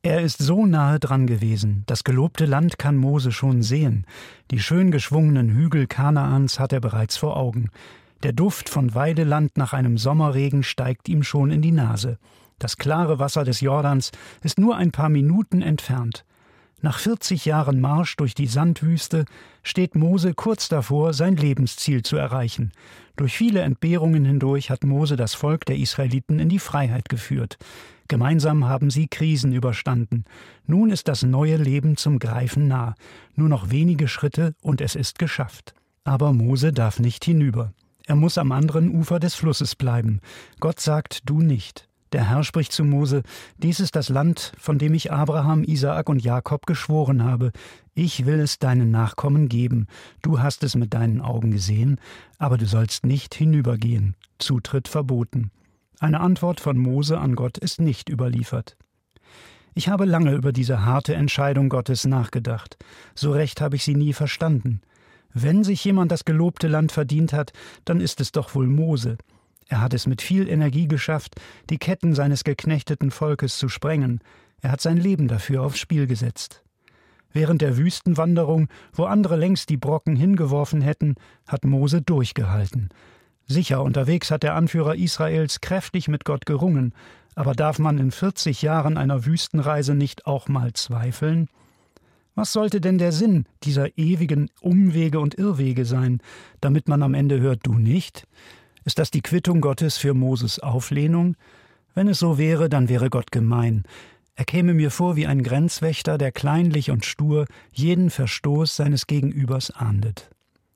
Er ist so nahe dran gewesen, das gelobte Land kann Mose schon sehen. Die schön geschwungenen Hügel Kanaans hat er bereits vor Augen. Der Duft von Weideland nach einem Sommerregen steigt ihm schon in die Nase. Das klare Wasser des Jordans ist nur ein paar Minuten entfernt. Nach 40 Jahren Marsch durch die Sandwüste steht Mose kurz davor, sein Lebensziel zu erreichen. Durch viele Entbehrungen hindurch hat Mose das Volk der Israeliten in die Freiheit geführt. Gemeinsam haben sie Krisen überstanden. Nun ist das neue Leben zum Greifen nah. Nur noch wenige Schritte und es ist geschafft. Aber Mose darf nicht hinüber. Er muss am anderen Ufer des Flusses bleiben. Gott sagt, du nicht. Der Herr spricht zu Mose, dies ist das Land, von dem ich Abraham, Isaak und Jakob geschworen habe. Ich will es deinen Nachkommen geben. Du hast es mit deinen Augen gesehen, aber du sollst nicht hinübergehen. Zutritt verboten. Eine Antwort von Mose an Gott ist nicht überliefert. Ich habe lange über diese harte Entscheidung Gottes nachgedacht. So recht habe ich sie nie verstanden. Wenn sich jemand das gelobte Land verdient hat, dann ist es doch wohl Mose. Er hat es mit viel Energie geschafft, die Ketten seines geknechteten Volkes zu sprengen. Er hat sein Leben dafür aufs Spiel gesetzt. Während der Wüstenwanderung, wo andere längst die Brocken hingeworfen hätten, hat Mose durchgehalten. Sicher, unterwegs hat der Anführer Israels kräftig mit Gott gerungen, aber darf man in 40 Jahren einer Wüstenreise nicht auch mal zweifeln? Was sollte denn der Sinn dieser ewigen Umwege und Irrwege sein, damit man am Ende hört, du nicht? Ist das die Quittung Gottes für Moses Auflehnung? Wenn es so wäre, dann wäre Gott gemein. Er käme mir vor wie ein Grenzwächter, der kleinlich und stur jeden Verstoß seines Gegenübers ahndet.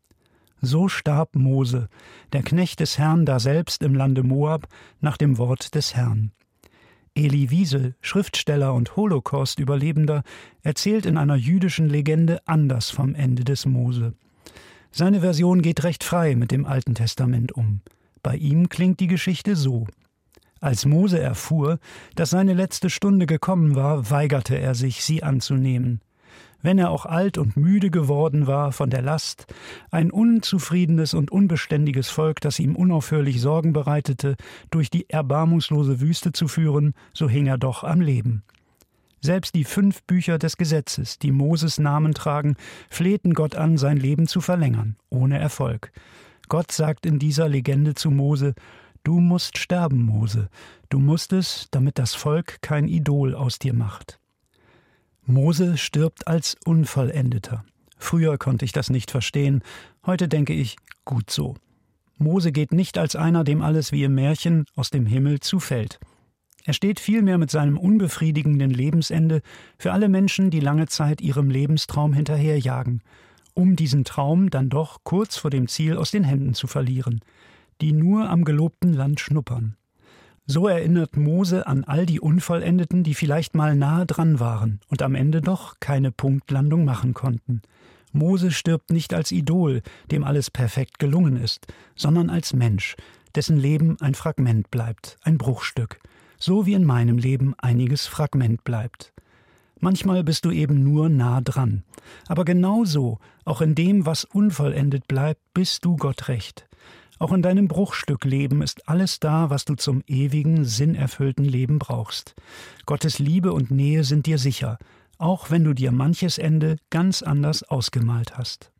So starb Mose, der Knecht des Herrn, daselbst im Lande Moab, nach dem Wort des Herrn. Elie Wiesel, Schriftsteller und Holocaust-Überlebender, erzählt in einer jüdischen Legende anders vom Ende des Mose. Seine Version geht recht frei mit dem Alten Testament um. Bei ihm klingt die Geschichte so: Als Mose erfuhr, dass seine letzte Stunde gekommen war, weigerte er sich, sie anzunehmen. Wenn er auch alt und müde geworden war von der Last, ein unzufriedenes und unbeständiges Volk, das ihm unaufhörlich Sorgen bereitete, durch die erbarmungslose Wüste zu führen, so hing er doch am Leben. Selbst die 5 Bücher des Gesetzes, die Moses Namen tragen, flehten Gott an, sein Leben zu verlängern, ohne Erfolg. Gott sagt in dieser Legende zu Mose: Du musst sterben, Mose. Du musst es, damit das Volk kein Idol aus dir macht. Mose stirbt als Unvollendeter. Früher konnte ich das nicht verstehen, heute denke ich, gut so. Mose geht nicht als einer, dem alles wie im Märchen aus dem Himmel zufällt. Er steht vielmehr mit seinem unbefriedigenden Lebensende für alle Menschen, die lange Zeit ihrem Lebenstraum hinterherjagen, um diesen Traum dann doch kurz vor dem Ziel aus den Händen zu verlieren, die nur am gelobten Land schnuppern. So erinnert Mose an all die Unvollendeten, die vielleicht mal nahe dran waren und am Ende doch keine Punktlandung machen konnten. Mose stirbt nicht als Idol, dem alles perfekt gelungen ist, sondern als Mensch, dessen Leben ein Fragment bleibt, ein Bruchstück, so wie in meinem Leben einiges Fragment bleibt. Manchmal bist du eben nur nah dran, aber genauso, auch in dem, was unvollendet bleibt, bist du Gott recht. Auch in deinem Bruchstückleben ist alles da, was du zum ewigen, sinnerfüllten Leben brauchst. Gottes Liebe und Nähe sind dir sicher, auch wenn du dir manches Ende ganz anders ausgemalt hast.